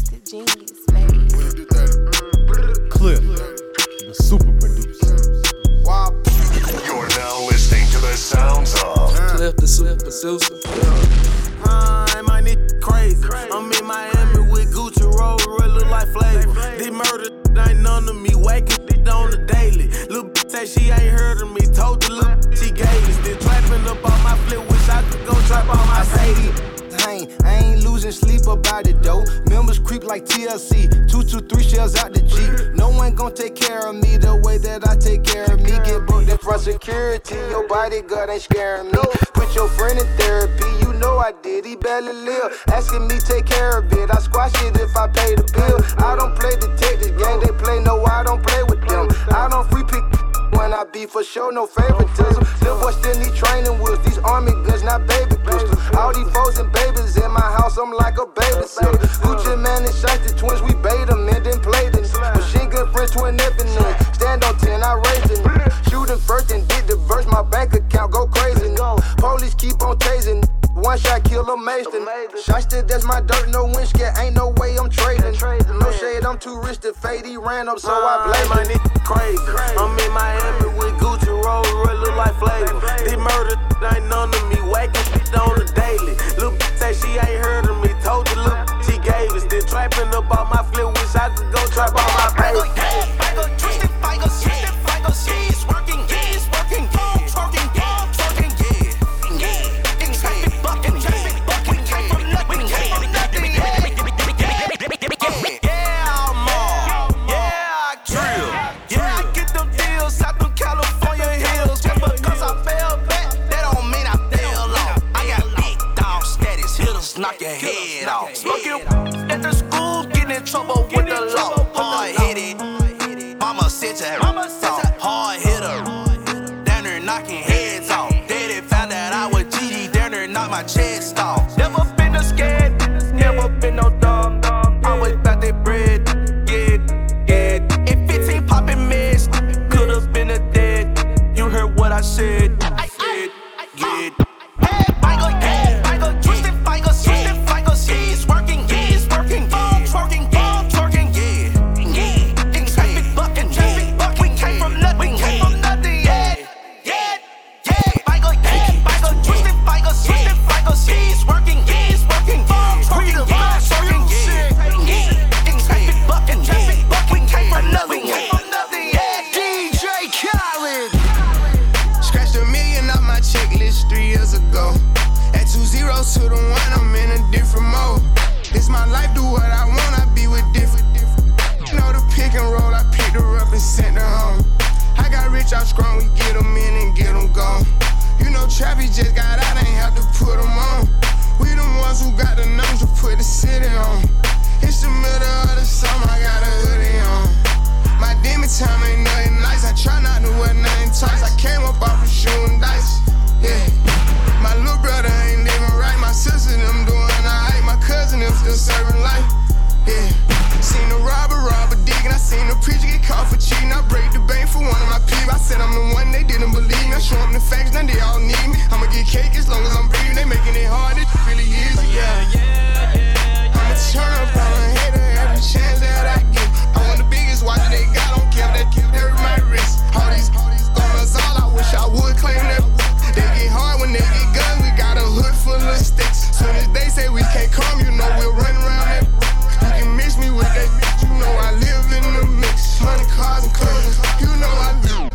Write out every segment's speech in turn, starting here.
Twisted Genius, baby. Cliff, the super producer. You're now listening to the sounds of Cliff, the super producer. My nigga crazy. I'm in Miami with Gucci Roll, real look like Flavor. This murder ain't none of me, waking it on the daily. Lil' bitch say she ain't heard of me, told the lil' she gave it. Still trapping up on my flip, wish I could go trap on my Sadie. I ain't losing sleep about it though. Members creep like TLC. 223 shells out the Jeep. No one gon' take care of me the way that I take care of me. Get booked in front security. Your bodyguard ain't scaring me. Put your friend in therapy. You know I did. He barely live. Asking me take care of it. I squash it if I pay the bill. I don't play detective game. They play no. I don't play with them. I don't free pick. When I be for sure, no favoritism. Little boy still need training wheels. These army guns, not baby pistols. All these foes and babies in my house, I'm like a babysitter. Gucci man and Shiesty twins, we bait them and then play them. Machine gun French twin F and then stand on 10, I raised them. Shooting first and did the verse, my bank account go crazy. Police keep on tasing. One shot kill a Mason. Shiesty, that's my dirt, no winch get, ain't no way I'm trading. No shade, I'm too rich to fade. He ran up, so I blame my nigga crazy. I'm in Miami with Gucci Roll, real look like Flavor. This murder ain't none of me, waking shit on the daily. Lil' bitch say she ain't heard of me, told the lil' she gave it. Still trapping up on my flip, wish I could go trap on my page. It's working, yeah, it's working, yeah, it's working, yeah, it's working, yeah. Knock your head off. Smoking at the school, getting in trouble with the law. Hard headed, mama said you hard hitter. Down there knocking heads off. Daddy found out I was GD, down there knocked my chest off. Never been no scared, never been no dumb. Always about that bread, yeah. In 15 popping meds, could've been a dead. You heard what I said, yeah. To the one, I'm in a different mode. It's my life, do what I want, I be with different. You know the pick and roll, I picked her up and sent her home. I got rich out strong, we get them in and get them gone. You know Trappy just got out, ain't have to put them on. We the ones who got the numbers to put the city on. It's the middle of the summer, I got a hoodie on. My demon time ain't nothing nice, I try not to wear nothing tight. I came up off of shooting dice, yeah. My little brother ain't living right. My sister them doing alright. My cousin them still serving life. Yeah. Seen the robber digging. I seen the preacher get caught for cheating. I break the bank for one of my people. I said I'm the one they didn't believe me. I show them the facts, now they all need me. I'ma get cake as long as I'm breathing. They making it hard. It really is. Yeah. I'ma turn up on a hater every chance that I get. I want the biggest watch that they got. Don't care that hurt my wrist. All these guns, all I wish I would claim that. They get hard when they get guns, we got a hood full of sticks. Soon as they say we can't come, you know we'll run around that. You can mix me with that, you know I live in the mix. Money, cars, and clothes, you know I do.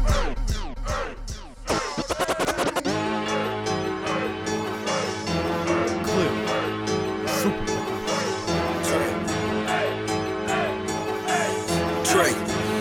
Cliff, super Trey.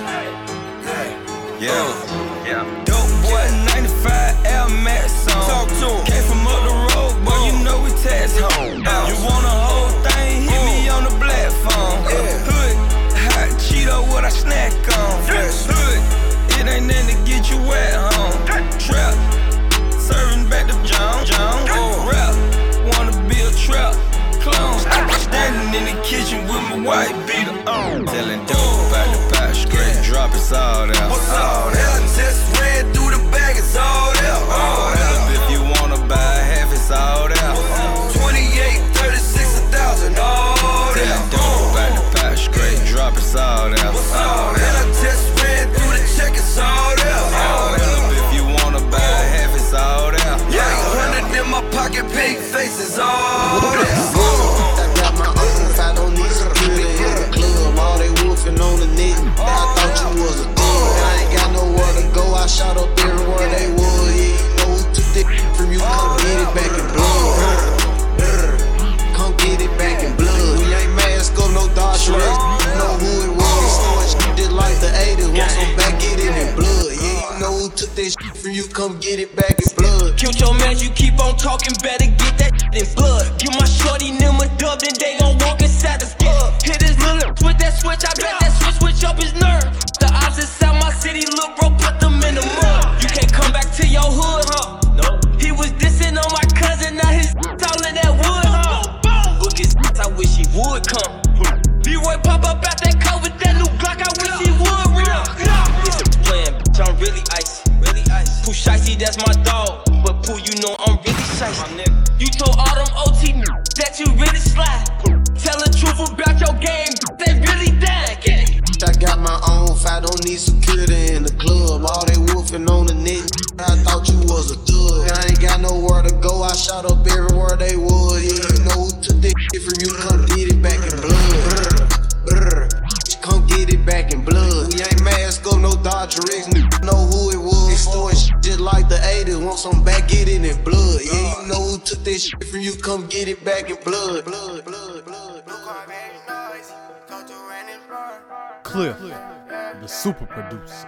Yeah. Dope boy, 95 Air Max on. Talk to him. Came from up the road, boy, you know we tax home. You want a whole thing, hit me on the platform. Hood, hot Cheeto, what I snack on. Hood, it ain't nothing to get you wet home. Trap, serving back to John. Rap, wanna be a trap clone. Standing in the kitchen with my white beater on. Telling dope about the pot, straight drop it's all there. What's all that? Just ran through the bag, it's all there. If you wanna buy half, it's all there. 28, 36, 1,000, all there. Telling dope about the from you, come get it back in blood. Killed your man, you keep on talking, better get that in blood. Give my shorty them a dub, then they gon' walk inside the skid. Hit his little with that switch, I bet that switch up his nerve. The ops inside my city, look bro, put them in the mud. You can't come back to your hood, huh? No. He was dissing on my cousin, now his all in that wood, huh? Look his I wish he would come. B-Roy pop up out that car with that new Glock, I wish he would run. It's a plan, bitch, I'm really icy. Pooh Shicey, that's my dog. But Pooh, you know I'm really shicey. You told all them OT that you really slide. Tell the truth about your game, they really died. I got my own fight, don't need security in the club. All they woofing on the net, I thought you was a thug. I ain't got nowhere to go, I shot up everywhere they was. Yeah, you know who took that shit from you, come get it back in blood. Come get it back in blood. We ain't mask up, no Dodger X, know who it was. They story shit just like the 80s, want some back, get it in blood. Yeah, you know who took that shit from you, come get it back in blood. Cliff, the super producer.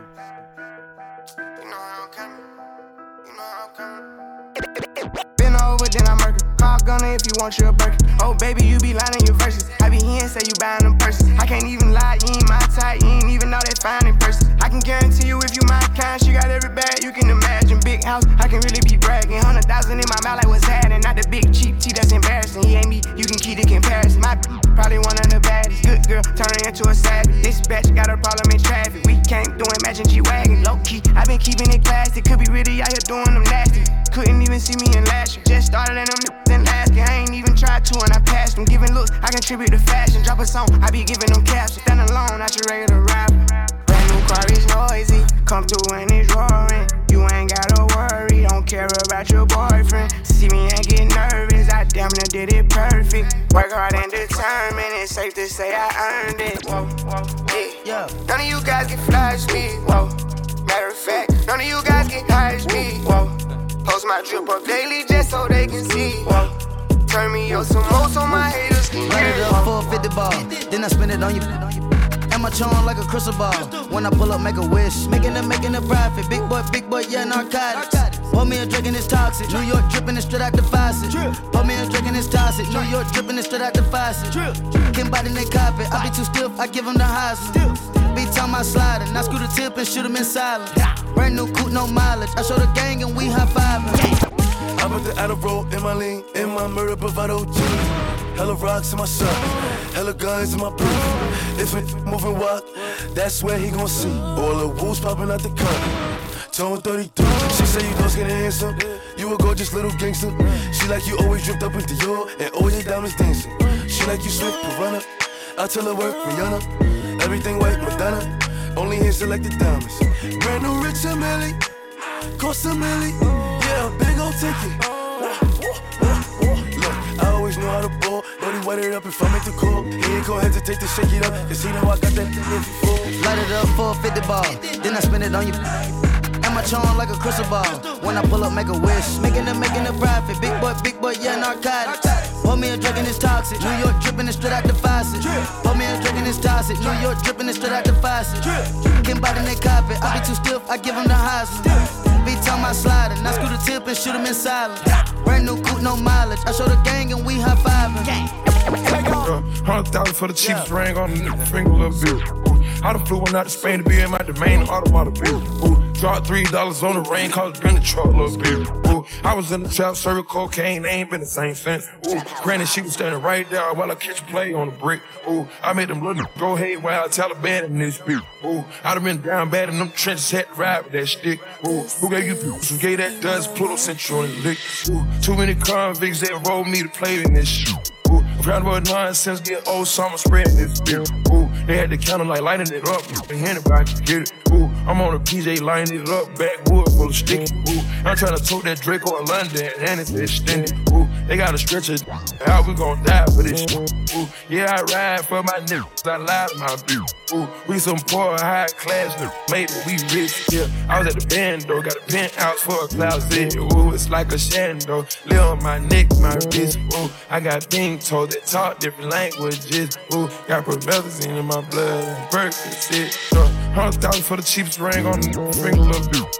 Been over, then I murder. Call gunner if you want you a burger. Oh, baby, you be lying in your verses. I be here and say you buying them purses. I can't even lie, you ain't my type. You ain't even know that fine in person. I can guarantee you if you my kind, she got every bag you can imagine. Big house, I can really be bragging. 100,000 in my mouth like what's happening. Not the big cheap tea that's embarrassing. He ain't me, you can keep the comparison. My probably one of the baddest. Good girl, turning into a savage. This bitch got a problem in traffic. We can't do it, matching G-Wagon. Low key, I been keeping it classy. Could be really out here doing them nasty. Couldn't even see me in last year. Just started in them in last year. I ain't even tried to and I passed them. Giving looks, I contribute to fashion. Drop a song, I be giving them caps. Stand alone, not your regular rapper. Brand new car is noisy. Come through and it's roaring. You ain't gotta worry, don't care about your boyfriend. See me and get nervous, I damn near did it perfect. Work hard and determined, it's safe to say I earned it. Whoa, yeah. None of you guys can flash me, whoa. Matter of fact, none of you guys can hide me, whoa. Post my drip up daily just so they can see, whoa. Turn me up some more so my haters can hear. Run it up for a 50 ball, then I spend it on you. And my charm like a crystal ball. When I pull up, make a wish. Making a profit. Big boy, yeah, narcotics. Pour me a drink and it's toxic. New York dripping it straight out the faucet. Pour me a drink and it's toxic. New York dripping it straight out the faucet. Can't bite in their carpet. I be too stiff, I give them the highs. Be time I sliding. I screw the tip and shoot them in silence. Brand new coupe, no mileage. I show the gang and we high fiving. I put the Adderall in my lean, in my murder bravado jeans. Hella rocks in my sock, hella guns in my booth. If it moving walk, that's where he gon' see. All the wolves popping out the car. Tone 32, she say you don't skin and handsome. You a gorgeous little gangster. She like you always dripped up in Dior and all your diamonds dancing. She like you slick Piranha. I tell her work Rihanna. Everything white Madonna. Only in selected diamonds. Brand new rich and Millie, cost a milli. Yeah, big ol' ticket. Look, I always know how to ball. But he wet it up if I make the call. He ain't gon' hesitate to shake it up, cause he know I got that thing before. Light it up for a 50 ball, then I spend it on you. And my charm like a crystal ball. When I pull up, make a wish. Making a profit. Big boy, yeah, narcotics. Pour me a drink and it's toxic. New York dripping it straight out the faucet. Pour me a drink and it's toxic. New York dripping it straight out the faucet. Can't bite in their carpet. I be too stiff, I give them the highs. Be time I slide and I screw the tip and shoot them in silence. Brand new coupe, no mileage. I show the gang and we high fiving. 100,000 for the cheapest ring on the finger of a bill. I done flew one out to Spain to be in my domain, automobile. Dropped $3 on the rain, cause it's been a truck, little bit. I was in the trap, serving cocaine, they ain't been the same since. Granted, she was standing right there while I catch a play on the brick. I made them little go haywire, Taliban in this bitch. I done been down bad in them trenches, had to ride with that stick. Who gave you pills? Who gave that dust? Pluto sent you on the lick. Too many convicts that rolled me to play in this shit. I'm proud about nonsense, get old summer spreading this bitch. They had the counter like lighting it up, and anybody can get it. I'm on a PJ lining it up, backwood full of sticky. I'm trying to tote that Draco in London, and it's extended. They got a stretcher, how we gon' die for this shit? Yeah, I ride for my niggas, I lie to my bitch. We some poor, high class niggas, maybe we rich. Yeah, I was at the band though, got a penthouse for a closet. It's like a shando, live on my neck, my wrist. I got being told that talk different languages. Got promethazine in my blood, Percocet. 100,000 for the cheapest ring on the finger of a bill.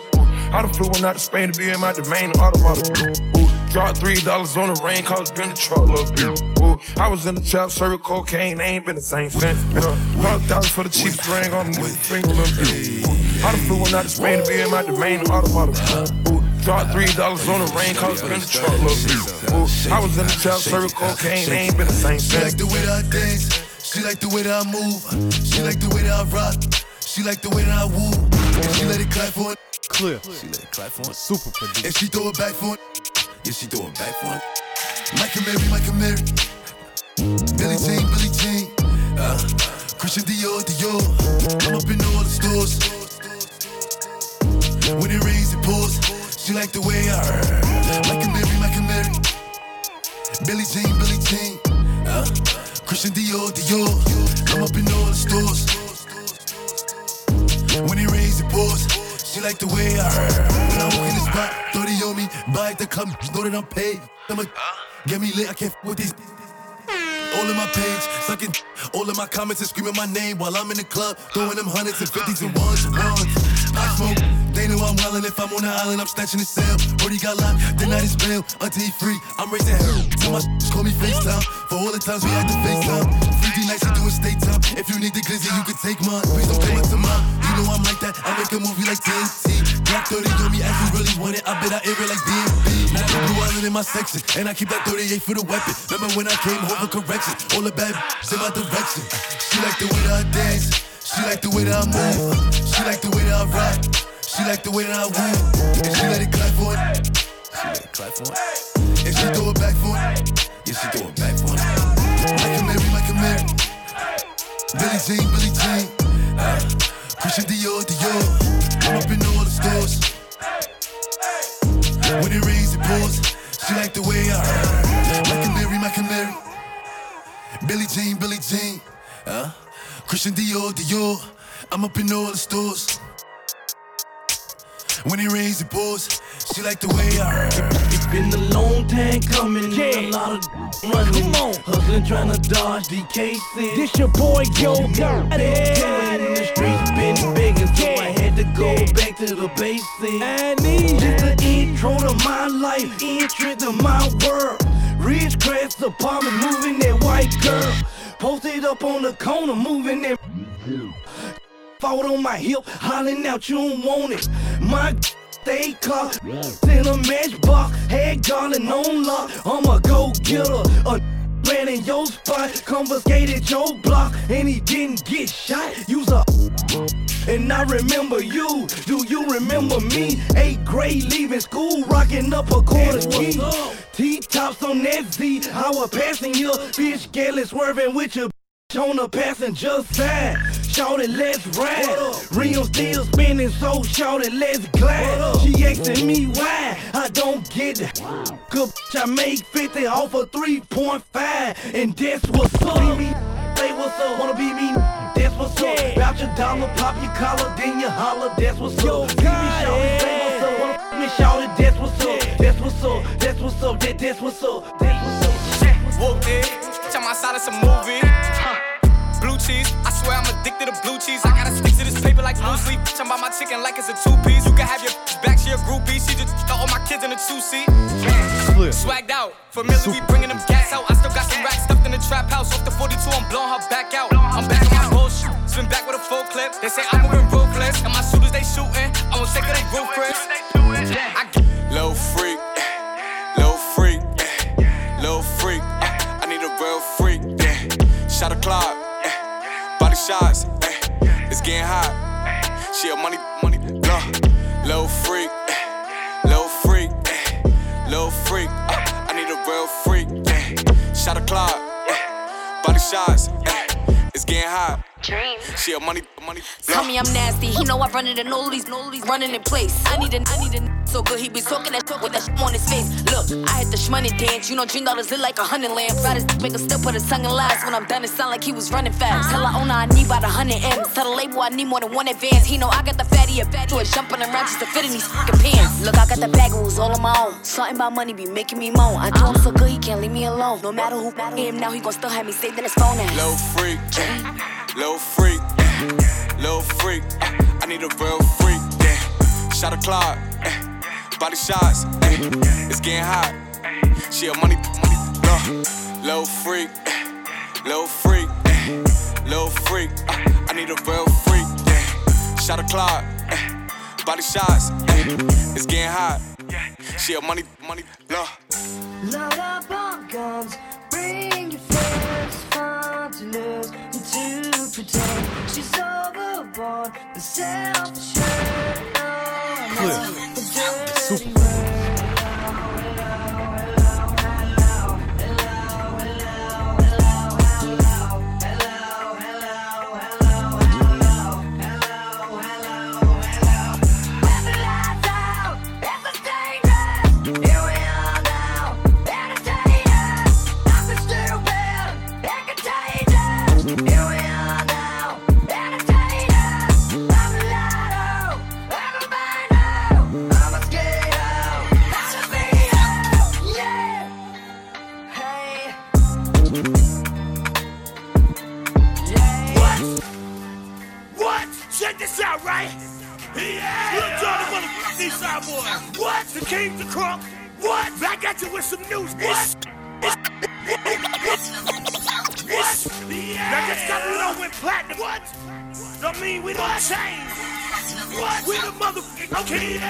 I done flew one out to Spain to be in my domain automata. Ooh, dropped $3 on the rain, cause been the truck, little bitch. Ooh, I was in the trap, serving cocaine, they ain't been the same since. $100 for the cheapest ring on the finger, little bitch. Ooh, I done flew one out to Spain to be in my domain automata. Ooh, dropped $3 on the rain, cause been the truck, little bitch. Ooh, I was in the trap, serving cocaine, they ain't been the same since. She like the way that I dance, she like the way that I move, she like the way that I rock, she like the way that I woo, and she let it clap for it. Clear. She let it clap for it. Super producer. And she throw it back for it. Yeah, she throw it back for it. Michael Mary. Billie Jean. Christian Dior. I'm up in all the stores. When it rains, it pours. She like the way I heard. Michael Mary. Billie Jean. Christian Dior. I'm up in all the stores. When it rains, it pours. She like the way I heard. When I walk in the spot, 30 on me, buy at the club, know that I'm paid. I'ma get me lit, I can't f with these. All in my page, sucking all of my comments and screaming my name while I'm in the club, throwing them hundreds and fifties and ones. I smoke, they know I'm wildin'. If I'm on the island, I'm snatching the cell. Brody got locked, the night is bail. Until he free, I'm raising hell. Tell my call me FaceTime. For all the times we had to FaceTime. 3D nights, we doing state time. If you need the glizzy, you can take mine. Please don't come up to mine. You know I'm like that, I make a movie like TNT. Black 30 on me, as you really want it. I bet I air it like DMB. Now I'm blue island in my section, and I keep that 38 for the weapon. Remember when I came home for correction? All the bad in my direction. She like the way that I dance. She like the way that I move. She like the way that I rock. She like the way that I woo. And she let it clap for it. And she throw it back for it. Yeah, she throw it back for it. Michael Mary. Billie Jean. Christian Dior. I'm up in all the stores. When it rains, it pours. She like the way I heard. Michael Mary. Billie Jean. Christian Dior. I'm up in all the stores. When it rains, it pours. She like the way I heard. It's been a long time coming, a lot of running. Come on. Hustling, trying to dodge DKC. This your boy, Yo. Got it. In the streets, been begging, so I had to go back to the basics. I need just an intro to my life, entry to my world. Rich crest apartment, moving that white girl. Posted up on the corner, moving that. Fought on my hip, hollering out, you don't want it. My stay caught in a matchbox, had garland on lock. I'm a go-getter, ran in your spot, confiscated your block, and he didn't get shot. You's a and I remember you. Do you remember me? 8th grade, leaving school, rocking up a quarter key. T-tops on that Z, I was passing you, bitch, Galley swerving with your on the passenger side. Shout it, let's ride. Rims still spinning, so shout it, let's glide. She asking me why I don't get it. Good bitch, I make 50 off of 3.5, and that's what's up. Be me, say what's up. Wanna be me, that's what's up. Bout your dollar, pop your collar, then you holler, that's what's up. Be me, shout it, say what's up. Wanna me, shout it, that's what's up. That's what's up, that's what's up, that's what's up, that's what's up. Whooped it, I'm outside of some movie. Blue cheese, I swear I'm addicted to blue cheese. I gotta stick to this paper like blue sleep. I'm about my chicken like it's a 2-piece. You can have your back, she a groupie. She just throw all my kids in a 2-seat. Swagged out, familiar, we bringing them gas out. I still got some racks stuffed in the trap house. Off the 42, I'm blowing her back out. I'm back on my bullshit, spin back with a full clip. They say I'm moving ruthless, and my shooters they shooting. I won't take it, they roof Chris. Low freak, I need a real freak, yeah. Shot a clock, body shots, it's getting hot. She a money, low freak, I need a real freak, yeah. Shot a clock, body shots, it's getting hot. She a money. Tell me I'm nasty. He know I run it and all these running in place. I need a so good. He be talking that talk with that on his face. Look, I hit the shmoney dance. You know, $3 lit like 100 lamps. Ride his make her still put his tongue in lies. When I'm done, it sound like he was running fast. Tell her owner I need about 100 M's. Tell the label I need more than one advance. He know I got the fatty to it, jumping around just to fit in these fucking pants. Look, I got the bag rules all on my own. Something about money be making me moan. I do him so good, he can't leave me alone. No matter who him now, he gon' still have me saved in his phone. Low freak, I need a real freak, yeah. Shot a clock, Body shots, it's getting hot. She a money, little freak, little freak, little freak. I need a real freak. Shot o'clock, body shots, it's getting hot. She a money, Load up on guns, bring your friends, fun to lose and to pretend. She's overboard, the self-assured. What? The king, the crunk? What? I got you with some news. What? Now just got low and platinum. What? Don't mean we don't change. What? We the motherfucking king.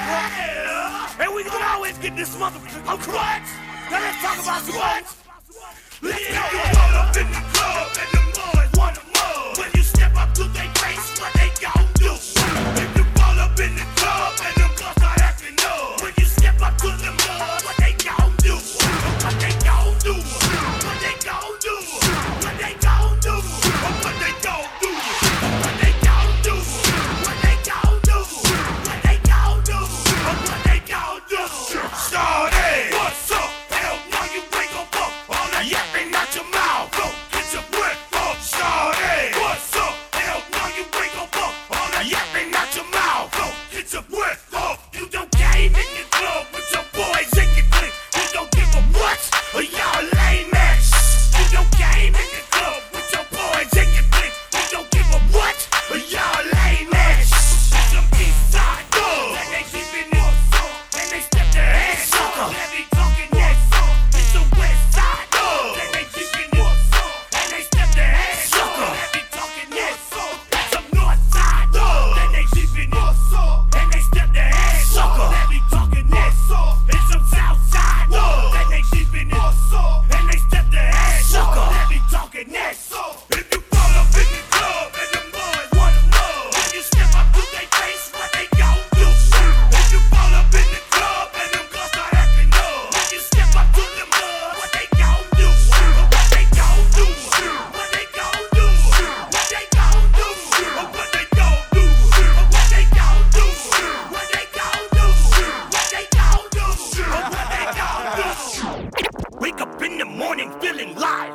And we gonna always get this motherfucking crunk. Now let's talk about some what? Let's go. Roll up in the club and the boys want the mud. When you step up to their face, what they gon' do? If you roll up in the club and the girls start acting up. When you step up to the mud, what they gon' do? What they gon' do? What they gon' do? What they gon' do? What they gon' do? What they gon' do? What they gon' do? What they gon' do? What they gon' do? Started. What's up? Hell no, you ain't gon' fuck all that yapping out your mouth. Go get your breath up. Started. What's up? Hell no, you ain't gon' fuck all that yapping out your mouth. Go get your breath up. You don't came in the club with your boys in your clique. You don't give a what? Or y'all lame ass. You don't came in the club with your boys in your clique. You don't give a what? Or y'all lame ass. Some east side thugs. And they keeping it and they step their hands up. They be talking that song. It's the west side thugs. And they keeping it and they step their hands up. They be talking that song. It's some north side thugs. And they keeping it and they step their hands up. They be talking that song. It's some south side thugs. And they keeping it and they step their hands up. They be talking that song. If you fall up in the club and the boys want the mud, when you step up to their face, what they gon' do? If you fall up in the club and them girls start acting up, when you step up to the mud, what they gon' do? What they gon' do? What they gon' do? What they gon' do? What they gon' do? What they gon' do? What they gon' do? What they gon' do? What they gon' do? Wake up in the morning feeling live.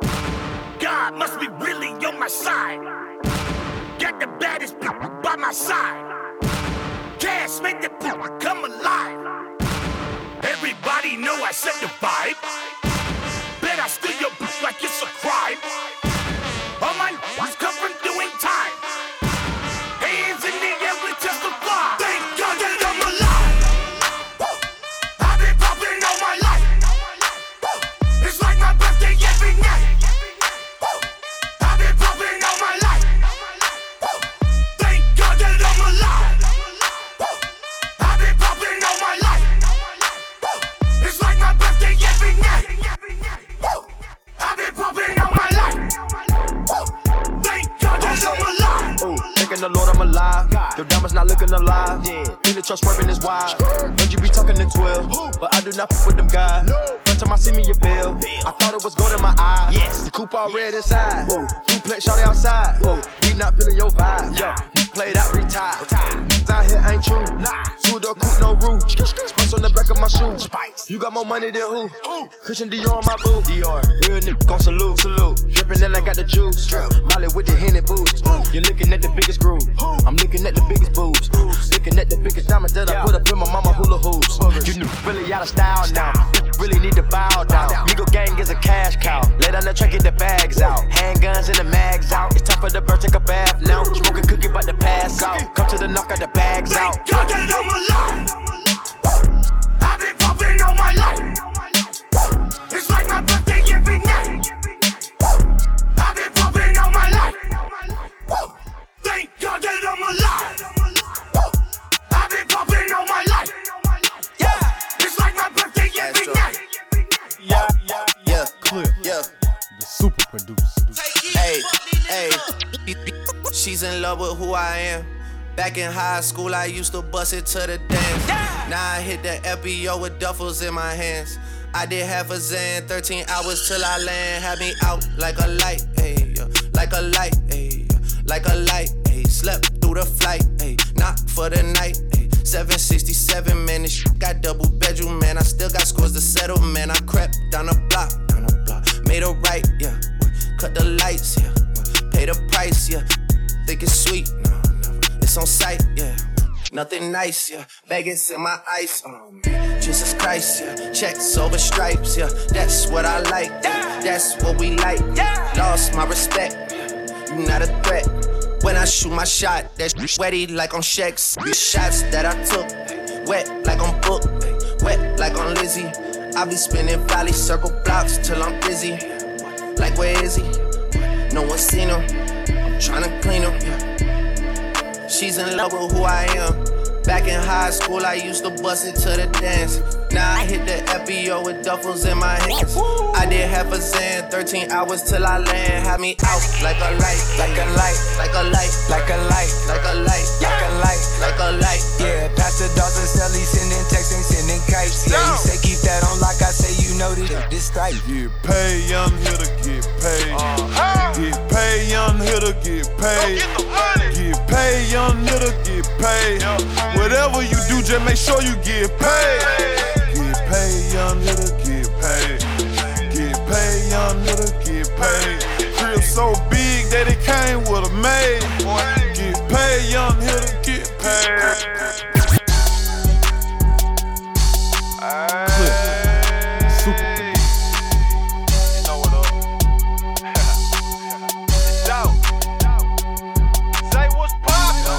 God must be really on my side. Got the baddest people by my side. Cash make the people come alive. Everybody know I set the vibe. Bet I steal your bitch like it's a crime. All my niggas come from doing time. Hands in the air, we testify. Thank God that I'm alive. I've been popping all my life. It's like my birthday every night. I've been popping all my life. Thank God that I'm alive. I've been popping all my life. It's like my birthday every night. I've been popping all my life. Thank God that I'm alive. Thanking the Lord I'm alive. Your diamonds not looking alive. Feel the truck swerving is wild. Heard you be talking to 12, but I do not fuck with them guys. First time I see me your bill, I thought it was gold in my eye. Yes, the coupe all red inside. Duplex shawty outside. We not feeling your vibe. Yo, you played out, retired. Out here ain't true. Two-door coupe, no roof. Spice on the back of my shoes. You got more money than who? Christian Dior on my boots. Dior, real nigga gon' salute. Drippin' and I got the juice. Molly with the Henny boots. You're looking at the biggest groove. I'm looking at the biggest boobs. Looking at the biggest diamonds that I put up in my mama hula hoops. You new really out of style now. Really need to bow down. Legal gang is a cash cow. Lay down the track, get the bags out. Handguns and the mags out. It's time for the bird, take a bath now. Smoke a cookie, about to pass out. Come to the knock, got the bags out. God that I'm alive. Hey, she's in love with who I am. Back in high school, I used to bust it to the dance. Now I hit the FBO with duffels in my hands. I did half a Zan, 13 hours till I land. Had me out like a light, ayy, like a light, ayy, like a light, ayy. Slept through the flight, ayy, not for the night, ayy. 767, man, this shit got double bedroom, man. I still got scores to settle, man. I crept down the block, made a right, yeah. Cut the lights, yeah. Pay the price, yeah. Think it's sweet, no, never. It's on sight, yeah. Nothing nice, yeah. Vegas in my ice, oh man. Jesus Christ, yeah. Checks over stripes, yeah. That's what I like, yeah. That's what we like. Lost my respect, you not a threat. When I shoot my shot, that's sweaty like on Shaq's. The shots that I took, wet like on Book, wet like on Lizzie. I be spinning valley circle blocks till I'm busy. Like where is he? No one seen him. I'm tryna clean him. Yeah. She's in love with who I am. Back in high school, I used to bust it to the dance. Now I hit the FBO with duffels in my hands. I did half a Zan, 13 hours till I land. Had me out like a light, like a light, like a light, like a light, like a light, like a light, like a light. Yeah, Pastor Dawson Sally sending texts and sending kites. Yeah, he say keep that on like I say, you know this type. Get paid, young hitter, get paid. Get paid, young hitter, get paid. Get paid, young hitter, get paid. Whatever you do, just make sure you get paid. Get paid, young hitter, get paid. Get paid, young hitter, get paid. Crib so big that it came with a maid. Get paid, young hitter, get paid. Super. You know what up? It's out. Say what's poppin'.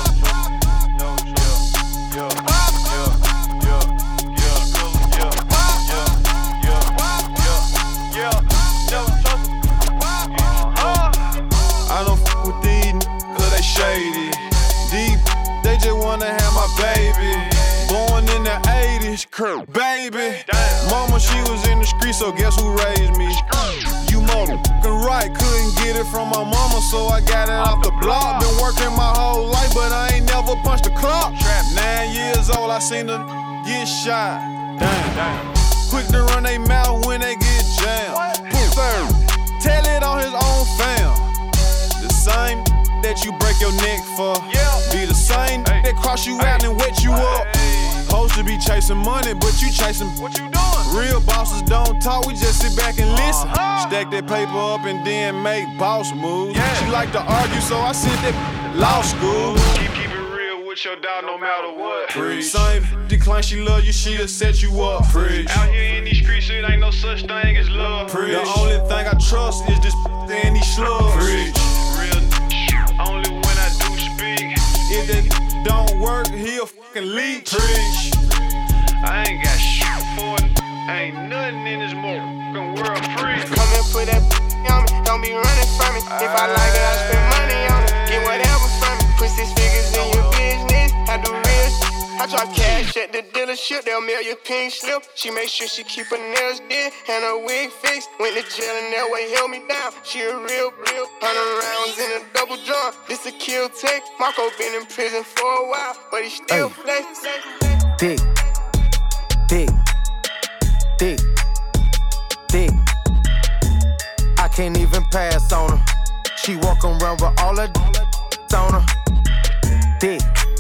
I don't f with these cause they shady. Deep, they just wanna have my baby. Born in the 80s, baby. Mama, she was in the street, so guess who raised me? You motherfucking right, couldn't get it from my mama, so I got it off the block. Been working my whole life, but I ain't never punched a clock. 9 years old, I seen them get shot. Damn. Quick to run they mouth when they get jammed. Third, tell it on his own fam. The same that you break your neck for, be the same that cross you out and wet you up. Supposed to be chasing money, but you chasing what you doing? Real bosses don't talk, we just sit back and listen. Stack that paper up and then make boss moves. She like to argue, so I sent that law school. Keep it real with your dog no matter what. Preach. Same decline, she love you, she'll set you up. Preach. Out here in these streets, it ain't no such thing as love. Preach. The only thing I trust is this and these slugs. Preach. Real only when I do speak. If that don't work, he'll fucking leech. Preach. I ain't got shit for it. Ain't nothing in this motherfucking world free. Come and put that on me, don't be running from me. If I like it, I spend money on it. Get whatever from me. Put 6 figures in your business. I do real shit. I drop cash at the dealership, they'll mail you pink slip. She make sure she keep her nails did and her wig fixed. Went to jail and that way held me down. She a real 100 rounds in a double drum. This a kill take. Marco been in prison for a while, but he still flex. Dick. I can't even pass on her. She walk around with all her on her. Dick.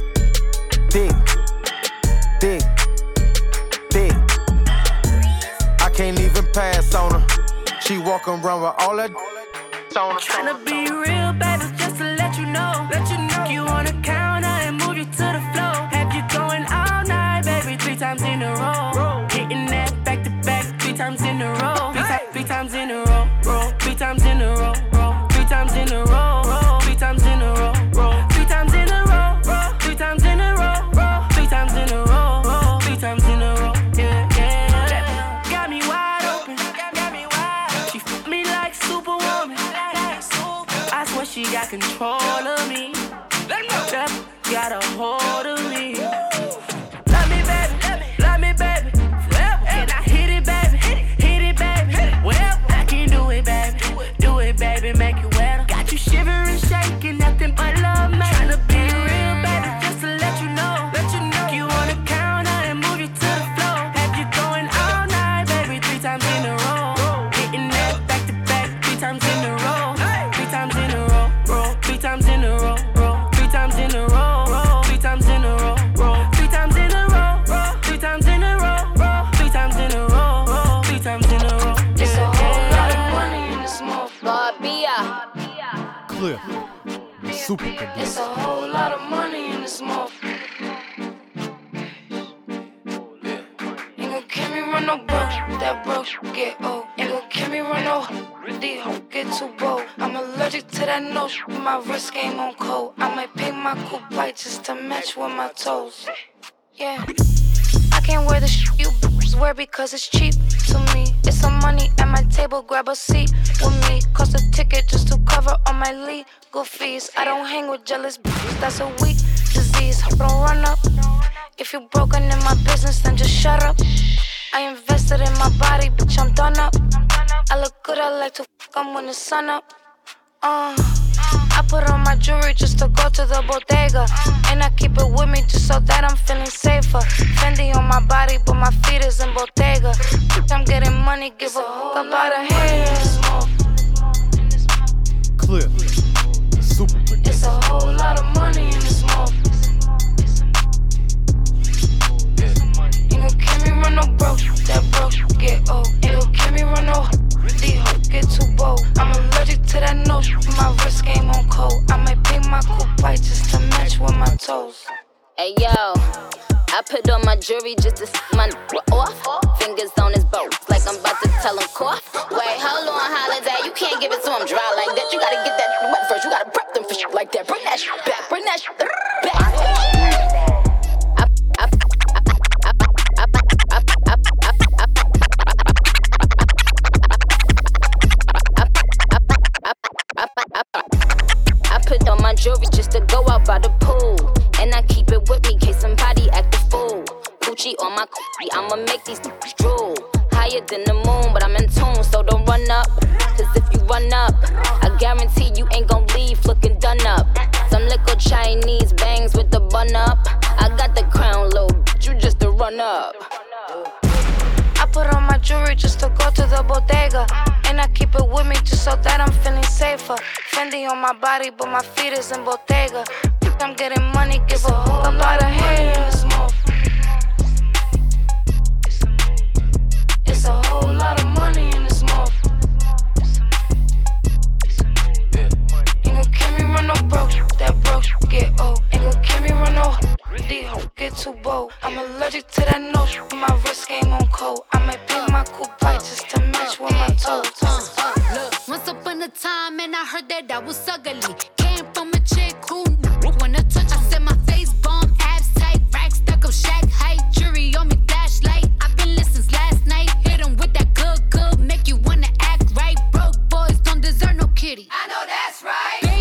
I can't even pass on her. She walk around with all her on her. Tryna be real, baby, just to let you know. You on the counter and move you to the floor. Have you going all night, baby, 3 times in a row. Hitting that back to back, 3 times in a row. 3 times in a row, 3 times in a row, 3 times in a row, 3 times in a row, 3 times in a row, 3 times in a row, 3 times in a row, 3 times in a row. Yeah. Got me wide open. She f me like Superwoman. I swear she got control of me. Got a hold of me. Love me, baby, forever. And I hit it, baby, well, I can do it, baby, make it wetter. Got you shivering Cliff, the super producer. It's a whole lot of money in this motherfucker. Ain't gon' kill me run no broke, that broke get old. Ain't gon' kill me run no these hoes get too bold. I'm allergic to that nose, my wrist game on cold. I might paint my coupe white just to match with my toes. Yeah, I can't wear the you wear because it's cheap to me. It's some money at my table, grab a seat with me. Cost a ticket just to cover all my legal fees. I don't hang with jealous bitches, that's a weak disease. Don't run up. If you broken in my business, then just shut up. I invested in my body, bitch, I'm done up. I look good, I like to fuck, I'm when the sun up. I put on my jewelry just to go to the bodega. And I keep it with me just so that I'm feeling safer. Fendi on my body, but my feet is in Bottega. I'm getting money, give a fuck about a haters. Cliff, the super producer. It's a whole lot of money in this motherfucker. Ain't gon' kill me run no broke, that broke get old. Ain't gon' kill me run no these hoes get too bold. I'm allergic to that nose, my wrist game on cold. I might paint my coupe white just to match with my toes. Hey yo, I put on my jewelry just to my off. Fingers on his boat, like I'm about to tell him cough. Wait, hold on, holiday, you can't give it to him dry like that. You gotta get that wet first, you gotta prep them for shit like that. Bring that shit back, bring that shit back. I put on my jewelry just to go out by the pool. And I keep it with me in case somebody act a fool. Gucci on my coochie, I'ma make these drool. Higher than the moon, but I'm in tune, so don't run up. Cause if you run up, I guarantee you ain't gon' leave looking done up. Some little Chinese bangs with the bun up. I got the crown, little bitch, you just a run up. I put on my jewelry just to go to the bodega. And I keep it with me just so that I'm feeling safer. Fendi on my body, but my feet is in Bottega. I'm getting money, give a fuck about a haters. It's a whole lot of money in this motherfucker. Ain't gon' kill me run no broke, that broke get old. Ain't gon' kill me run no these hoes get too bold. I'm allergic to that nose, my wrist game on cold. I might paint my coupe white just to match with my toes. Look, once upon a time, and I heard that I was ugly. Came from a chick who wanna touch. I said my face bomb, abs tight, racks stuck up, shack height, jury on me, flashlight. I've been listening since last night. Hit 'em with that good, make you wanna act right. Broke boys don't deserve no kitty. I know that's right.